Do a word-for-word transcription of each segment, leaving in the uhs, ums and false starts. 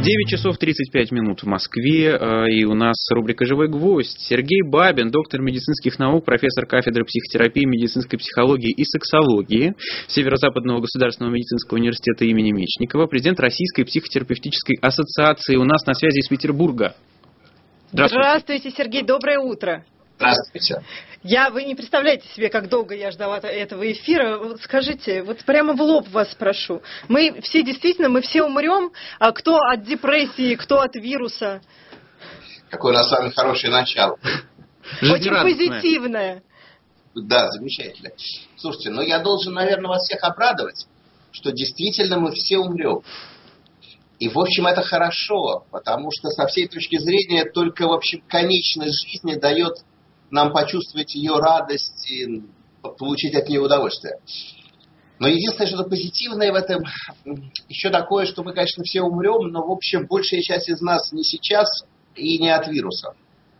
девять часов тридцать пять минут в Москве, и у нас рубрика «Живой гвоздь». Сергей Бабин, доктор медицинских наук, профессор кафедры психотерапии, медицинской психологии и сексологии Северо-Западного государственного медицинского университета имени Мечникова, президент Российской психотерапевтической ассоциации. У нас на связи из Петербурга. Здравствуйте. Здравствуйте, Сергей, доброе утро. Здравствуйте. Я, вы не представляете себе, как долго я ждала этого эфира. Вот скажите, вот прямо в лоб вас спрошу. Мы все действительно, мы все умрем, а кто от депрессии, кто от вируса? Какое у нас с вами хорошее начало. Очень позитивное. Да, замечательно. Слушайте, ну я должен, наверное, вас всех обрадовать, что действительно мы все умрем. И, в общем, это хорошо, потому что со всей точки зрения только, в общем, конечность жизни дает нам почувствовать ее радость и получить от нее удовольствие. Но единственное, что позитивное в этом еще такое, что мы, конечно, все умрем, но, в общем, большая часть из нас не сейчас и не от вируса.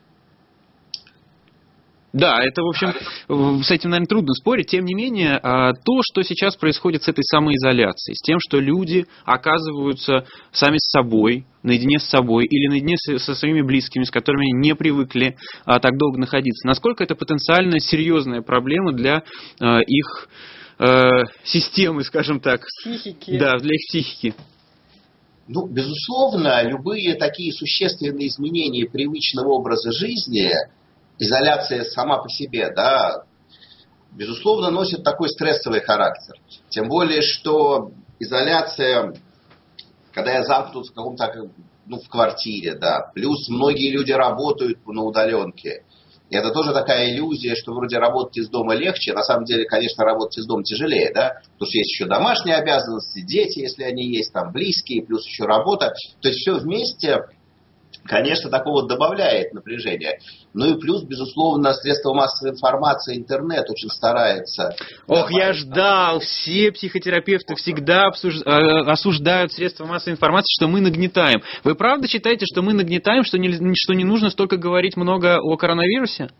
Да, это, в общем, с этим, наверное, трудно спорить. Тем не менее, то, что сейчас происходит с этой самоизоляцией, с тем, что люди оказываются сами с собой, наедине с собой или наедине со своими близкими, с которыми не привыкли так долго находиться, насколько это потенциально серьезная проблема для их системы, скажем так. Психики. Да, для их психики. Ну, безусловно, любые такие существенные изменения привычного образа жизни, изоляция сама по себе, да, безусловно, носит такой стрессовый характер. Тем более, что изоляция, когда я замкнут в каком-то, ну, в квартире, да, плюс многие люди работают на удаленке. И это тоже такая иллюзия, что вроде работать из дома легче. На самом деле, конечно, работать из дома тяжелее, да, потому что есть еще домашние обязанности, дети, если они есть, там близкие, плюс еще работа. То есть все вместе, конечно, такого добавляет напряжение. Ну и плюс, безусловно, средства массовой информации, интернет очень старается. Ох, я ждал. Все психотерапевты всегда обсуж... осуждают средства массовой информации, что мы нагнетаем. Вы правда считаете, что мы нагнетаем, что не, что не нужно столько говорить много о коронавирусе?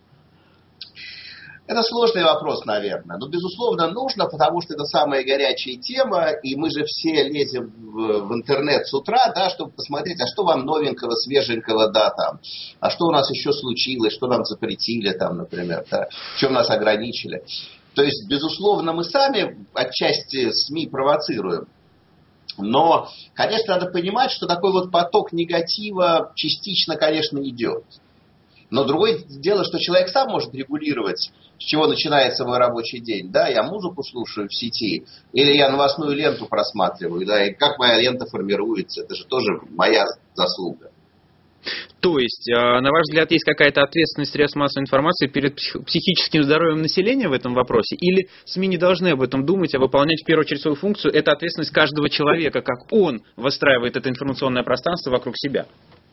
Это сложный вопрос, наверное. Но, безусловно, нужно, потому что это самая горячая тема, и мы же все лезем в, в интернет с утра, да, чтобы посмотреть, а что вам новенького, свеженького, да, там, а что у нас еще случилось, что нам запретили, там, например, да, в чем нас ограничили. То есть, безусловно, мы сами отчасти СМИ провоцируем. Но, конечно, надо понимать, что такой вот поток негатива частично, конечно, идет. Но другое дело, что человек сам может регулировать, с чего начинается свой рабочий день. Да, я музыку слушаю в сети, или я новостную ленту просматриваю, да, и как моя лента формируется, это же тоже моя заслуга. То есть, на ваш взгляд, есть какая-то ответственность средств массовой информации перед психическим здоровьем населения в этом вопросе? Или СМИ не должны об этом думать, а выполнять в первую очередь свою функцию? Это ответственность каждого человека, как он выстраивает это информационное пространство вокруг себя?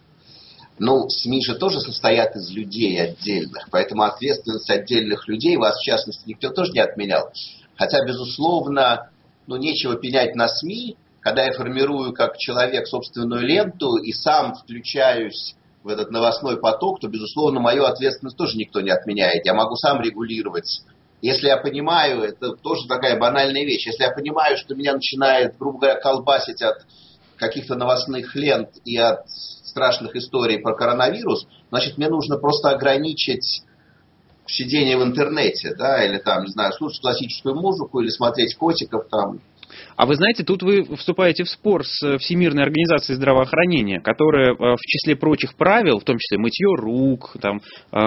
Ну, СМИ же тоже состоят из людей отдельных, поэтому ответственность отдельных людей, вас в частности никто тоже не отменял. Хотя, безусловно, ну, нечего пенять на СМИ, когда я формирую как человек собственную ленту и сам включаюсь в этот новостной поток, то, безусловно, мою ответственность тоже никто не отменяет. Я могу сам регулировать. Если я понимаю, это тоже такая банальная вещь, если я понимаю, что меня начинает, грубо говоря, колбасить от каких-то новостных лент и от страшных историй про коронавирус, значит, мне нужно просто ограничить сидение в интернете, да, или там, не знаю, слушать классическую музыку, или смотреть котиков там. А вы знаете, тут вы вступаете в спор с Всемирной организацией здравоохранения, которая в числе прочих правил, в том числе мытье рук, там,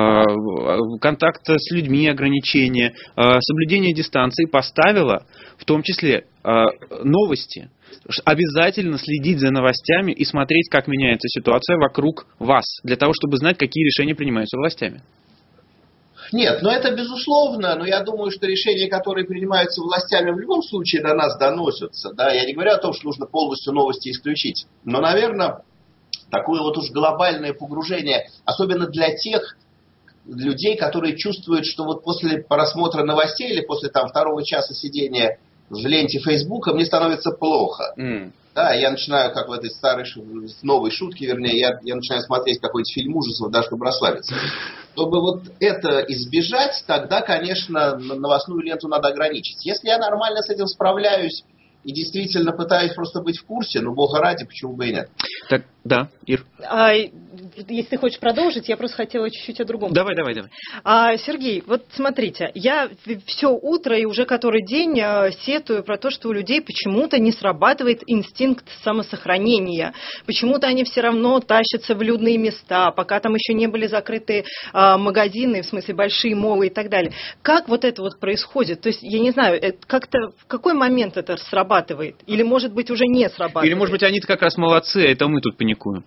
контакт с людьми, ограничения, соблюдение дистанции, поставила в том числе новости. Обязательно следить за новостями и смотреть, как меняется ситуация вокруг вас, для того, чтобы знать, какие решения принимаются властями. Нет, но это безусловно, но я думаю, что решения, которые принимаются властями, в любом случае до нас доносятся. Да? Я не говорю о том, что нужно полностью новости исключить, но, наверное, такое вот уж глобальное погружение, особенно для тех людей, которые чувствуют, что вот после просмотра новостей или после там второго часа сидения в ленте Фейсбука мне становится плохо. Mm. Да, я начинаю, как в этой старой, новой шутке, вернее, я, я начинаю смотреть какой-нибудь фильм ужасов, да, чтобы расслабиться. Чтобы вот это избежать, тогда, конечно, новостную ленту надо ограничить. Если я нормально с этим справляюсь, и действительно пытаюсь просто быть в курсе, но бога ради, почему бы и нет. Так, да, Ир. А, если ты хочешь продолжить, я просто хотела чуть-чуть о другом. Давай, давай, давай. А, Сергей, вот смотрите, я все утро и уже который день а, сетую про то, что у людей почему-то не срабатывает инстинкт самосохранения. Почему-то они все равно тащатся в людные места, пока там еще не были закрыты а, магазины, в смысле большие молы и так далее. Как вот это вот происходит? То есть, я не знаю, это как-то в какой момент это срабатывает? Или, может быть, уже не срабатывает? Или, может быть, они-то как раз молодцы, а это мы тут паникуем.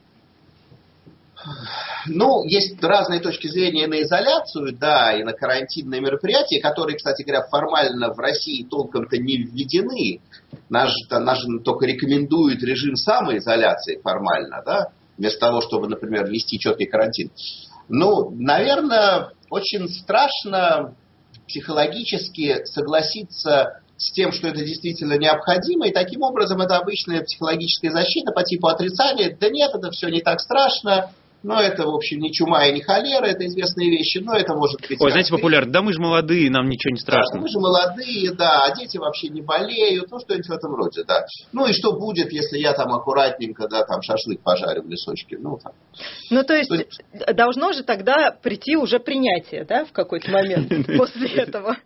Ну, есть разные точки зрения на изоляцию, да, и на карантинные мероприятия, которые, кстати говоря, формально в России толком-то не введены. Нас же, нас же только рекомендует режим самоизоляции формально, да, вместо того, чтобы, например, ввести четкий карантин. Ну, наверное, очень страшно психологически согласиться с тем, что это действительно необходимо, и таким образом это обычная психологическая защита по типу отрицания. Да нет, это все не так страшно, но это, в общем, не чума и не холера, это известные вещи, но это может быть... Ой, знаете, популярно, да мы же молодые, нам ничего не страшно. Да, мы же молодые, да, а дети вообще не болеют, ну что-нибудь в этом роде, да. Ну и что будет, если я там аккуратненько, да, там шашлык пожарю в лесочке, ну там. Ну то есть должно же тогда прийти уже принятие, да, в какой-то момент после этого?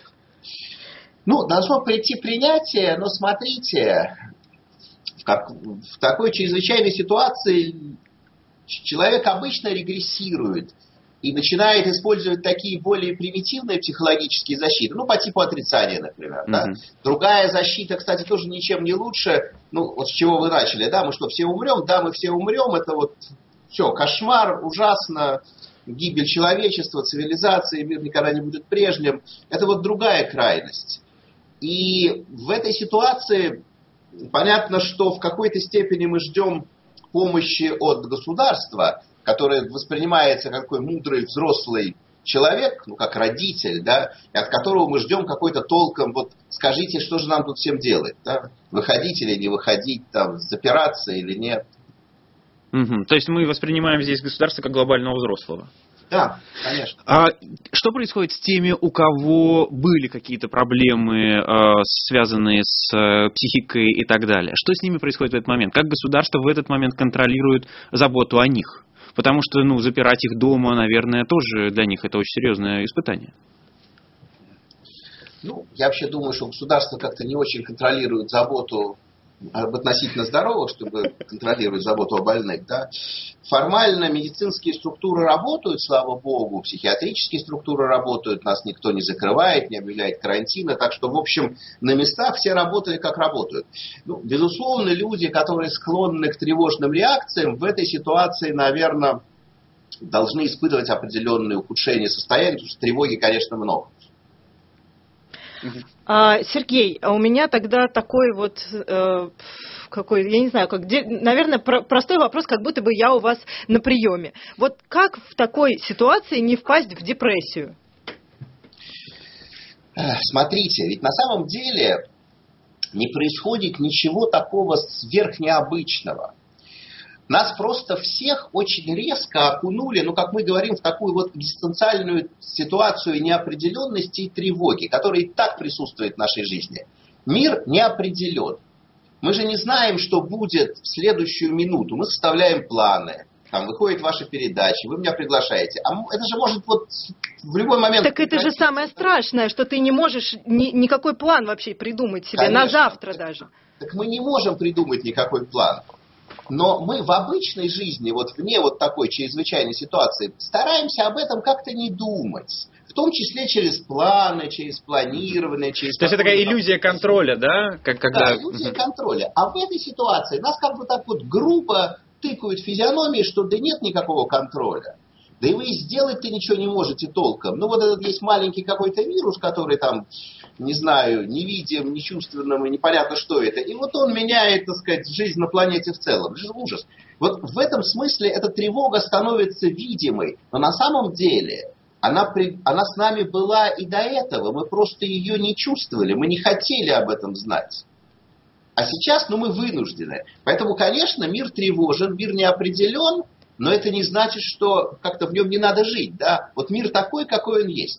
Ну, должно прийти принятие, но смотрите, в, как, в такой чрезвычайной ситуации человек обычно регрессирует и начинает использовать такие более примитивные психологические защиты, ну, по типу отрицания, например. Mm-hmm. Да. Другая защита, кстати, тоже ничем не лучше, ну, вот с чего вы начали, да, мы что, все умрем? Да, мы все умрем, это вот все, кошмар, ужасно, гибель человечества, цивилизации, мир никогда не будет прежним. Это вот другая крайность. И в этой ситуации понятно, что в какой-то степени мы ждем помощи от государства, которое воспринимается как такой мудрый взрослый человек, ну как родитель, да, и от которого мы ждем какой-то толком, вот скажите, что же нам тут всем делать, да? Выходить или не выходить, там, запираться или нет. Угу. То есть мы воспринимаем здесь государство как глобального взрослого. Да, конечно. А что происходит с теми, у кого были какие-то проблемы, э, связанные с э, психикой и так далее? Что с ними происходит в этот момент? Как государство в этот момент контролирует заботу о них? Потому что, ну, запирать их дома, наверное, тоже для них это очень серьезное испытание. Ну, я вообще думаю, что государство как-то не очень контролирует заботу об относительно здоровых, чтобы контролировать заботу о больных. Да. Формально медицинские структуры работают, слава богу, психиатрические структуры работают, нас никто не закрывает, не объявляет карантина, так что, в общем, на местах все работали, как работают. Ну, безусловно, люди, которые склонны к тревожным реакциям, в этой ситуации, наверное, должны испытывать определенные ухудшения состояния, потому что тревоги, конечно, много. А, Сергей, а у меня тогда такой вот, э, какой, я не знаю, как, наверное, про, простой вопрос, как будто бы я у вас на приеме. Вот как в такой ситуации не впасть в депрессию? Смотрите, ведь на самом деле не происходит ничего такого сверхнеобычного. Нас просто всех очень резко окунули, ну, как мы говорим, в такую вот экзистенциальную ситуацию неопределенности и тревоги, которая и так присутствует в нашей жизни. Мир не определен. Мы же не знаем, что будет в следующую минуту. Мы составляем планы. Там выходит ваша передача, вы меня приглашаете. А это же может вот в любой момент... Так это же самое страшное, что ты не можешь ни, никакой план вообще придумать себе, конечно, на завтра даже. Так мы не можем придумать никакой план. Но мы в обычной жизни, вот вне вот такой чрезвычайной ситуации, стараемся об этом как-то не думать. В том числе через планы, через планирование, через... То есть это такая иллюзия контроля, да? Как, когда... Да, иллюзия контроля. А в этой ситуации нас как бы так вот грубо тыкают физиономии, что да нет никакого контроля. Да и вы сделать-то ничего не можете толком. Ну вот этот есть маленький какой-то вирус, который там, не знаю, невидим, нечувственным и непонятно что это. И вот он меняет, так сказать, жизнь на планете в целом. Это же ужас. Вот в этом смысле эта тревога становится видимой. Но на самом деле она, при... она с нами была и до этого. Мы просто ее не чувствовали, мы не хотели об этом знать. А сейчас, ну, мы вынуждены. Поэтому, конечно, мир тревожен, мир неопределен. Но это не значит, что как-то в нем не надо жить, да? Вот мир такой, какой он есть.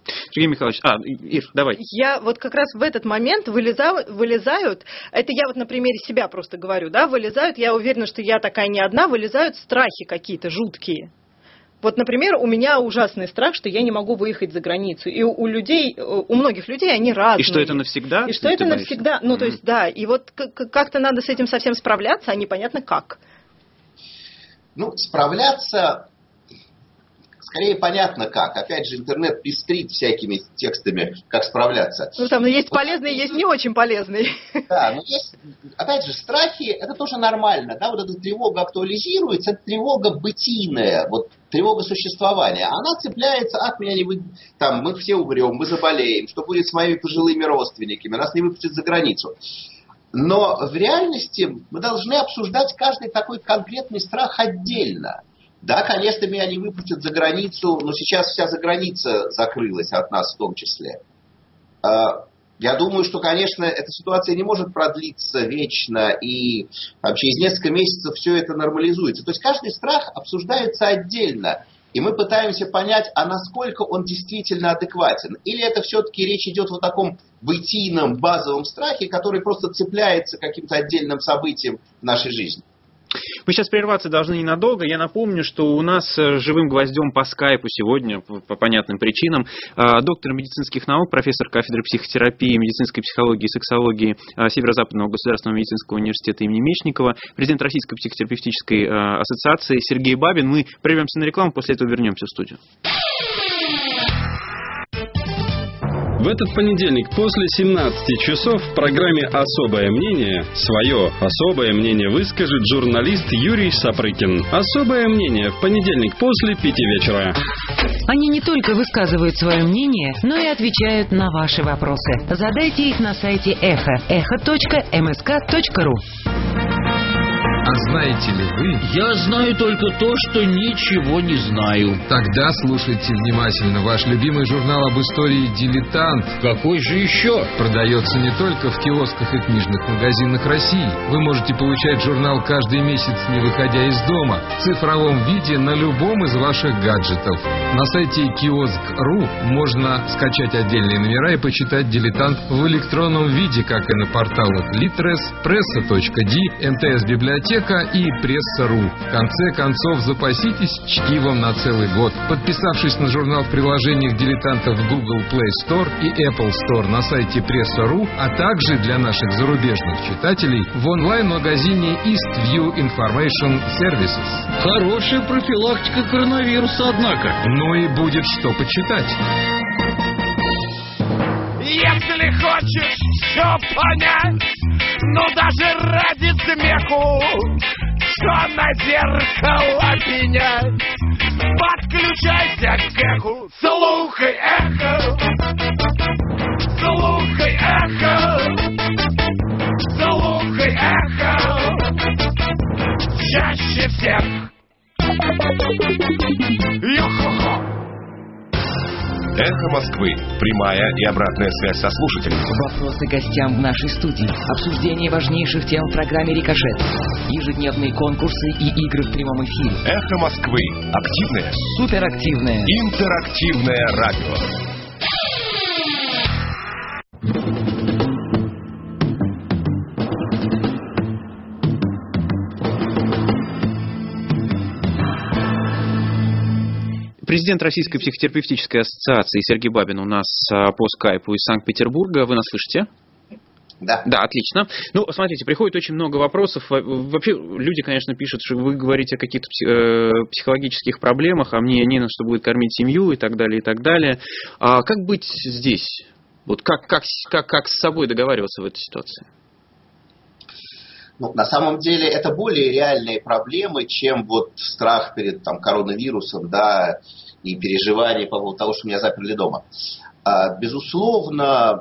Сергей Михайлович, а, Ир, давай. Я вот как раз в этот момент вылезаю, вылезают, это я вот на примере себя просто говорю, да, вылезают, я уверена, что я такая не одна, вылезают страхи какие-то жуткие. Вот, например, у меня ужасный страх, что я не могу выехать за границу. И у, у людей, у многих людей они разные. И что это навсегда? И что это боишься? навсегда. Ну, mm-hmm. то есть, да. И вот как-то надо с этим совсем справляться, а непонятно как. Ну, справляться... Скорее понятно как. Опять же, интернет пестрит всякими текстами, как справляться. Ну, там есть полезные, есть не очень полезные. Да, но есть, опять же, страхи, это тоже нормально. Да, вот эта тревога актуализируется, это тревога бытийная, вот тревога существования. Она цепляется, ах, меня не вы... там, мы все умрем, мы заболеем, что будет с моими пожилыми родственниками, нас не выпустят за границу. Но в реальности мы должны обсуждать каждый такой конкретный страх отдельно. Да, конечно, меня не выпустят за границу, но сейчас вся заграница закрылась от нас в том числе. Я думаю, что, конечно, эта ситуация не может продлиться вечно, и там, через несколько месяцев все это нормализуется. То есть каждый страх обсуждается отдельно, и мы пытаемся понять, а насколько он действительно адекватен. Или это все-таки речь идет о таком бытийном, базовом страхе, который просто цепляется каким-то отдельным событием в нашей жизни. Мы сейчас прерваться должны ненадолго. Я напомню, что у нас живым гвоздем по скайпу сегодня, по понятным причинам, доктор медицинских наук, профессор кафедры психотерапии, медицинской психологии и сексологии Северо-Западного государственного медицинского университета имени Мечникова, президент Российской психотерапевтической ассоциации Сергей Бабин. Мы прервемся на рекламу, после этого вернемся в студию. В этот понедельник после семнадцати часов в программе «Особое мнение» свое особое мнение выскажет журналист Юрий Сапрыкин. «Особое мнение» в понедельник после пяти вечера. Они не только высказывают свое мнение, но и отвечают на ваши вопросы. Задайте их на сайте эхо эхо точка эм эс ка точка ру. А знаете ли вы? Я знаю только то, что ничего не знаю. Тогда слушайте внимательно. Ваш любимый журнал об истории «Дилетант». Какой же еще? Продается не только в киосках и книжных магазинах России. Вы можете получать журнал каждый месяц, не выходя из дома, в цифровом виде на любом из ваших гаджетов. На сайте киоск точка ру можно скачать отдельные номера и почитать «Дилетант» в электронном виде, как и на порталах Литрес, пресса точка ди, эм тэ эс библиотека и пресса точка ру. В конце концов, запаситесь чтивом на целый год, подписавшись на журнал в приложениях «Дилетанта» в Google Play Store и Apple Store на сайте пресса точка ру, а также для наших зарубежных читателей в онлайн-магазине Eastview Information Services. Хорошая профилактика коронавируса, однако. Ну и будет что почитать. Если хочешь все понять, ну даже ради смеху, что на зеркало пенять, подключайся к эху, слухай эхо, слухай эхо, слухай эхо, чаще всех. Йо-хо-хо. Эхо Москвы. Прямая и обратная связь со слушателями. Вопросы гостям в нашей студии. Обсуждение важнейших тем в программе «Рикошет». Ежедневные конкурсы и игры в прямом эфире. Эхо Москвы. Активное. Суперактивное. Интерактивное радио. Президент Российской психотерапевтической ассоциации Сергей Бабин у нас по скайпу из Санкт-Петербурга. Вы нас слышите? Да. Да, отлично. Ну, смотрите, приходит очень много вопросов. Вообще, люди, конечно, пишут, что вы говорите о каких-то психологических проблемах, а мне не на что будет кормить семью и так далее, и так далее. А как быть здесь? Вот как, как, как, как с собой договариваться в этой ситуации? Ну, на самом деле это более реальные проблемы, чем вот страх перед там, коронавирусом, да, и переживания по поводу того, что меня заперли дома. А, безусловно,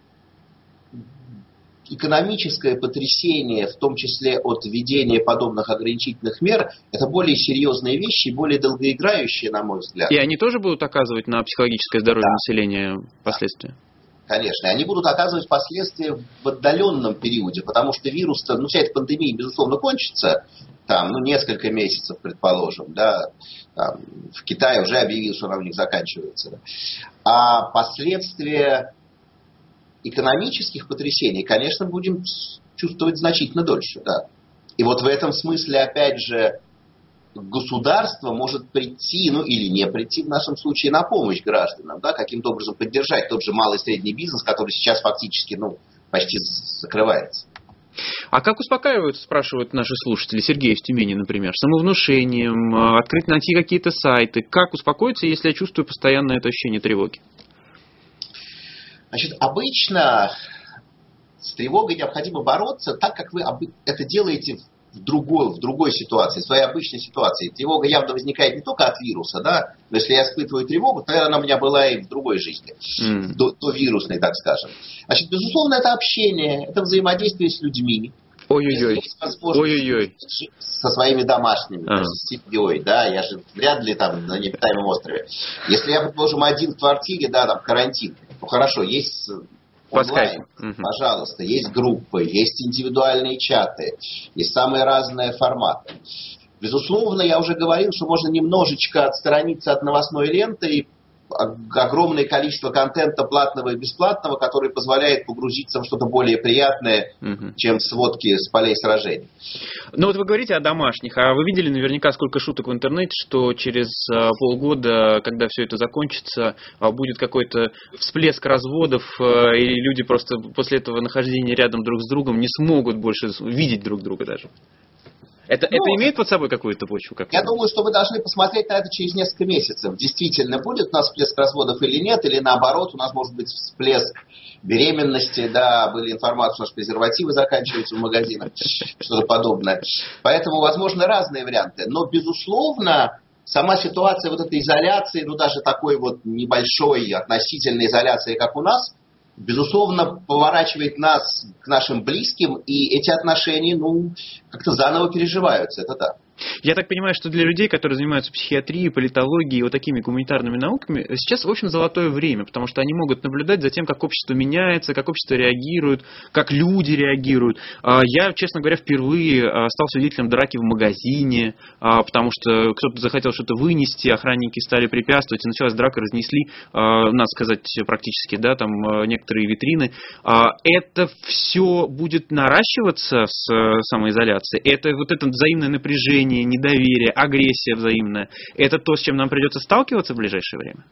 экономическое потрясение, в том числе от введения подобных ограничительных мер, это более серьезные вещи и более долгоиграющие, на мой взгляд. И они тоже будут оказывать на психологическое здоровье да. населения последствия? Конечно, они будут оказывать последствия в отдаленном периоде, потому что вирус-то, ну, вся эта пандемия, безусловно, кончится, там, ну, несколько месяцев, предположим, да, там, в Китае уже объявил, что она у них заканчивается. Да. А последствия экономических потрясений, конечно, будем чувствовать значительно дольше. Да. И вот в этом смысле, опять же, государство может прийти, ну или не прийти в нашем случае на помощь гражданам, да, каким-то образом поддержать тот же малый и средний бизнес, который сейчас фактически, ну, почти закрывается. А как успокаивают, спрашивают наши слушатели, Сергей из Тюмени, например, самовнушением, открыть, найти какие-то сайты. Как успокоиться, если я чувствую постоянное это ощущение тревоги? Значит, обычно с тревогой необходимо бороться так, как вы это делаете в другой, в другой ситуации, в своей обычной ситуации. Тревога явно возникает не только от вируса, да, но если я испытываю тревогу, то она у меня была и в другой жизни, mm. до, до вирусной, так скажем. Значит, безусловно, это общение, это взаимодействие с людьми. Ой-ой-ой. Ой-ой-ой. Со своими домашними, а. с семьей, да, я же вряд ли там на необитаемом острове. Если я, предположим, один в квартире, да, там карантин, ну хорошо, есть онлайн, угу. пожалуйста, есть группы, есть индивидуальные чаты, есть самые разные форматы. Безусловно, я уже говорил, что можно немножечко отстраниться от новостной ленты и огромное количество контента платного и бесплатного, который позволяет погрузиться в что-то более приятное, угу. чем сводки с полей сражений. Ну вот вы говорите о домашних, а вы видели наверняка сколько шуток в интернете, что через а, полгода, когда все это закончится, а, будет какой-то всплеск разводов, а, и люди просто после этого нахождения рядом друг с другом не смогут больше видеть друг друга даже. Это, ну, это имеет под собой какую-то почву? Как я думаю, что вы должны посмотреть на это через несколько месяцев. Действительно, будет у нас всплеск разводов или нет, или наоборот, у нас может быть всплеск беременности, да, были информации, что презервативы заканчиваются в магазинах, что-то подобное. Поэтому, возможно, разные варианты. Но, безусловно, сама ситуация вот этой изоляции, ну, даже такой вот небольшой относительной изоляции, как у нас, безусловно, поворачивает нас к нашим близким, и эти отношения, ну, как-то заново переживаются, это да. Я так понимаю, что для людей, которые занимаются психиатрией, политологией и вот такими гуманитарными науками, сейчас, в общем, золотое время, потому что они могут наблюдать за тем, как общество меняется, как общество реагирует, как люди реагируют. Я, честно говоря, впервые стал свидетелем драки в магазине, потому что кто-то захотел что-то вынести, охранники стали препятствовать, и началась драка, разнесли, надо сказать, практически, да, там некоторые витрины. Это все будет наращиваться с самоизоляцией? Это вот это взаимное напряжение, недоверие, агрессия взаимная. Это то, с чем нам придется сталкиваться в ближайшее время?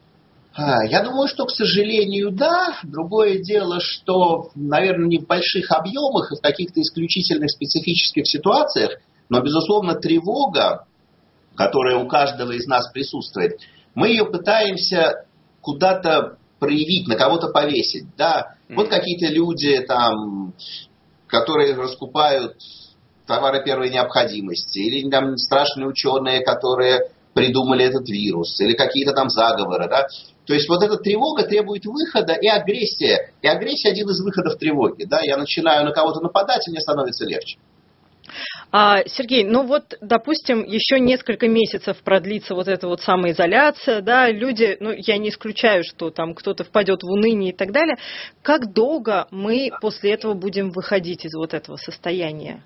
Я думаю, что, к сожалению, да. Другое дело, что, наверное, не в больших объемах и в каких-то исключительных специфических ситуациях, но, безусловно, тревога, которая у каждого из нас присутствует, мы ее пытаемся куда-то проявить, на кого-то повесить. Да? Вот какие-то люди, там, которые раскупают товары первой необходимости, или там страшные ученые, которые придумали этот вирус, или какие-то там заговоры, да. То есть вот эта тревога требует выхода и агрессия. И агрессия один из выходов тревоги, да. Я начинаю на кого-то нападать, и мне становится легче. А, Сергей, ну вот, допустим, еще несколько месяцев продлится вот эта вот самоизоляция, да, люди, ну, я не исключаю, что там кто-то впадет в уныние и так далее. Как долго мы после этого будем выходить из вот этого состояния?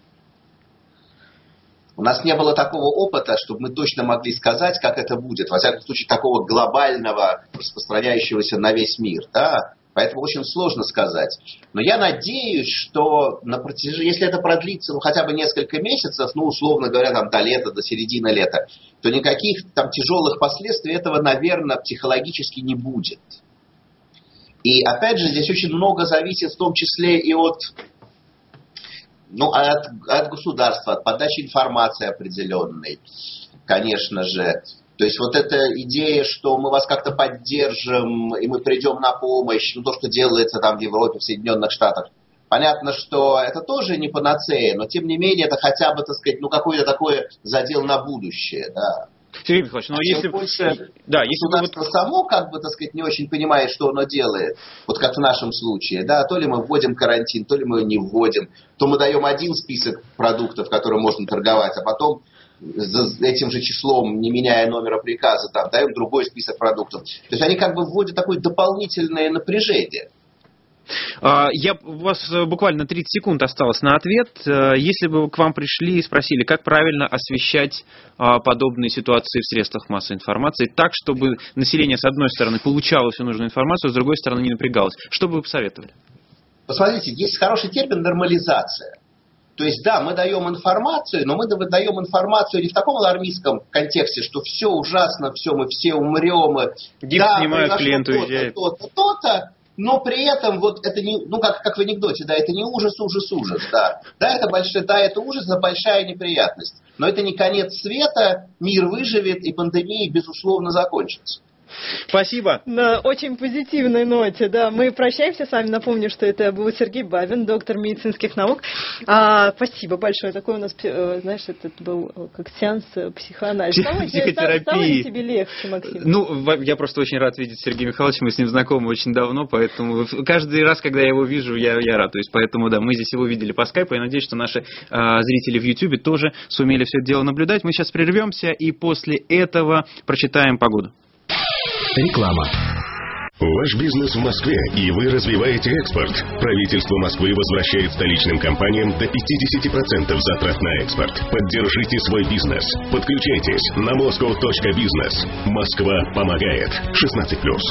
У нас не было такого опыта, чтобы мы точно могли сказать, как это будет. Во всяком случае, такого глобального, распространяющегося на весь мир. Да? Поэтому очень сложно сказать. Но я надеюсь, что на протяжении, если это продлится ну, хотя бы несколько месяцев, ну, условно говоря, там, до лета, до середины лета, то никаких там тяжелых последствий этого, наверное, психологически не будет. И опять же, здесь очень много зависит в том числе и от... Ну, от, от государства, от подачи информации определенной, конечно же. То есть вот эта идея, что мы вас как-то поддержим, и мы придем на помощь, ну, то, что делается там в Европе, в Соединенных Штатах. Понятно, что это тоже не панацея, но тем не менее это хотя бы, так сказать, ну, какой-то такой задел на будущее, да. Сергей Михайлович, ну а если больше да, если государство вот... само, как бы, так сказать, не очень понимает, что оно делает, вот как в нашем случае, да, то ли мы вводим карантин, то ли мы его не вводим, то мы даем один список продуктов, которым можно торговать, а потом за этим же числом, не меняя номера приказа, там, даем другой список продуктов. То есть они как бы вводят такое дополнительное напряжение. Я, у вас буквально тридцать секунд осталось на ответ. Если бы к вам пришли и спросили, как правильно освещать подобные ситуации в средствах массовой информации так, чтобы население, с одной стороны, получало всю нужную информацию, с другой стороны, не напрягалось, что бы вы посоветовали? Посмотрите, есть хороший термин «нормализация». То есть, да, мы даем информацию, но мы даем информацию не в таком алармистском контексте, что все ужасно, все, мы все умрем. Гипс да, снимают, клиент уезжает. То-то, то-то, то-то, но при этом вот это не, ну как, как в анекдоте, да, это не ужас, ужас, ужас, да. Да, это большая, да, это ужас, это большая неприятность. Но это не конец света, мир выживет и пандемия, безусловно, закончится. Спасибо. На очень позитивной ноте, да. Мы прощаемся с вами. Напомню, что это был Сергей Бабин, доктор медицинских наук. А, спасибо большое. Такой у нас, знаешь, этот был как сеанс психоанализа. Психотерапии. Стало ли тебе легче, Максим? Ну, я просто очень рад видеть Сергея Михайловича. Мы с ним знакомы очень давно, поэтому каждый раз, когда я его вижу, я, я рад. То есть, поэтому, да, мы здесь его видели по скайпу. Я надеюсь, что наши а, зрители в Ютьюбе тоже сумели все это дело наблюдать. Мы сейчас прервемся и после этого прочитаем погоду. Реклама. Ваш бизнес в Москве, и вы развиваете экспорт. Правительство Москвы возвращает столичным компаниям до пятьдесят процентов затрат на экспорт. Поддержите свой бизнес. Подключайтесь на москва точка бизнес. Москва помогает. шестнадцать плюс.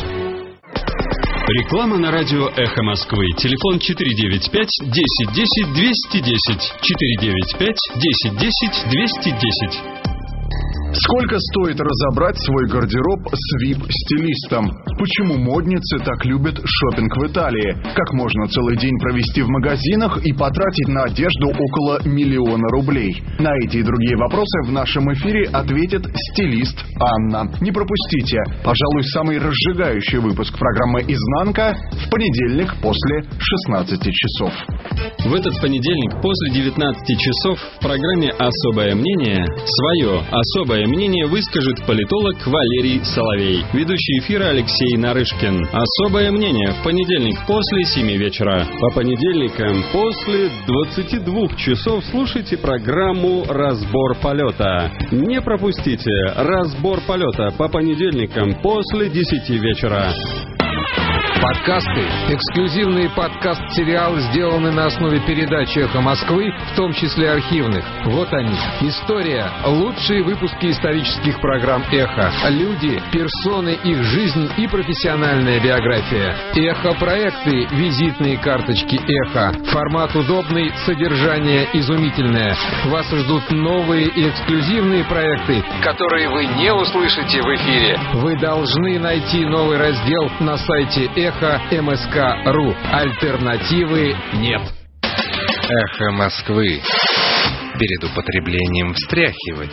Реклама на радио «Эхо Москвы». Телефон четыре девять пять десять десять двести десять. четыре девять пять десять десять двести десять. Сколько стоит разобрать свой гардероб с вип-стилистом? Почему модницы так любят шопинг в Италии? Как можно целый день провести в магазинах и потратить на одежду около миллиона рублей? На эти и другие вопросы в нашем эфире ответит стилист Анна. Не пропустите, пожалуй, самый разжигающий выпуск программы «Изнанка» в понедельник после шестнадцати часов. В этот понедельник после девятнадцати часов в программе «Особое мнение» свое особое мнение выскажет политолог Валерий Соловей. Ведущий эфира Алексей Нарышкин. Особое мнение в понедельник после семи вечера. По понедельникам после двадцати двух часов слушайте программу «Разбор полета». Не пропустите «Разбор полета» по понедельникам после десяти вечера. Подкасты. Эксклюзивные подкаст-сериалы сделаны на основе передач «Эхо Москвы», в том числе архивных. Вот они. История. Лучшие выпуски исторических программ «Эхо». Люди, персоны, их жизнь и профессиональная биография. «Эхо-проекты». Визитные карточки «Эхо». Формат удобный, содержание изумительное. Вас ждут новые и эксклюзивные проекты, которые вы не услышите в эфире. Вы должны найти новый раздел на сайте «Эхо». Эхо МСК точка ру. Альтернативы нет. Эхо Москвы. Перед употреблением встряхивать.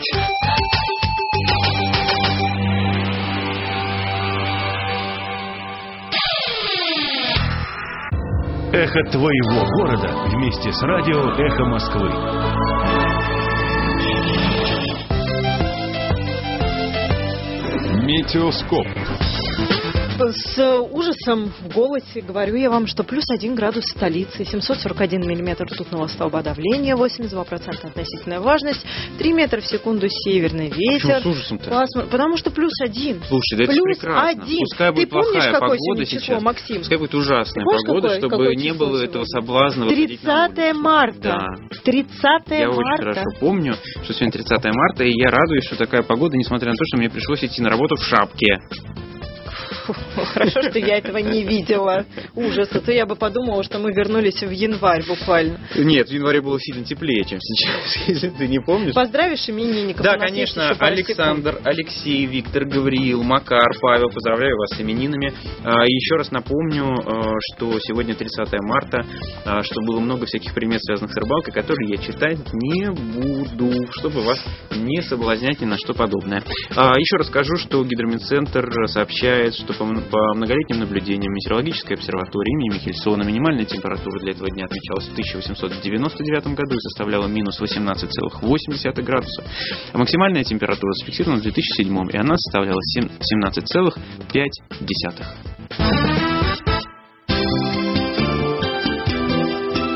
Эхо твоего города вместе с радио «Эхо Москвы». Метеоскоп. С ужасом в голосе говорю я вам, что плюс один градус в столице, семьсот сорок один миллиметр ртутного столба давления, восемьдесят два процента относительная влажность, три метра в секунду северный ветер. Почему с ужасом-то? Пасмур... Потому что плюс один. Слушай, да это плюс прекрасно. один. Пускай будет Ты помнишь, плохая какое погода число, сейчас. Максим? Пускай будет ужасная помнишь, погода, какое, чтобы какое не было сегодня? этого соблазна выходить на улицу. тридцатое марта. Да. тридцатое я марта. очень хорошо помню, что сегодня тридцатое марта, и я радуюсь, что такая погода, несмотря на то, что мне пришлось идти на работу в шапке. Хорошо, что я этого не видела. Ужас. А то я бы подумала, что мы вернулись в январь буквально. Нет, в январе было сильно теплее, чем сейчас, если ты не помнишь. Поздравишь именинников? Да, конечно. Александр, Алексей, Виктор, Гавриил, Макар, Павел. Поздравляю вас с именинами. Еще раз напомню, что сегодня тридцатое марта, что было много всяких примет, связанных с рыбалкой, которые я читать не буду, чтобы вас не соблазнять ни на что подобное. Еще раз скажу, что Гидромедцентр сообщает, что по многолетним наблюдениям метеорологической обсерватории имени Михельсона минимальная температура для этого дня отмечалась в тысяча восемьсот девяносто девятом году и составляла минус восемнадцать целых восемь десятых градуса. А максимальная температура зафиксирована в две тысячи седьмом, и она составляла семнадцать целых пять десятых.